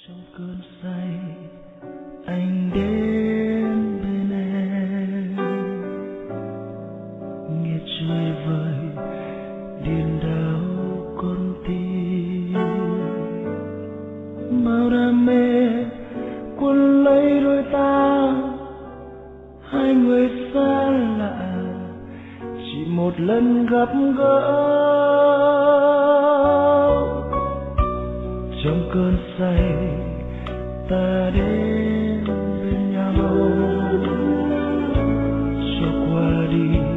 Trong cơn say anh đến bên em, nghe chơi vơi điên đảo con tim, bao đam mê cuốn lấy đôi ta, hai người xa lạ chỉ một lần gặp gỡ. Trong cơn say ta đến bên nhau, cho qua đi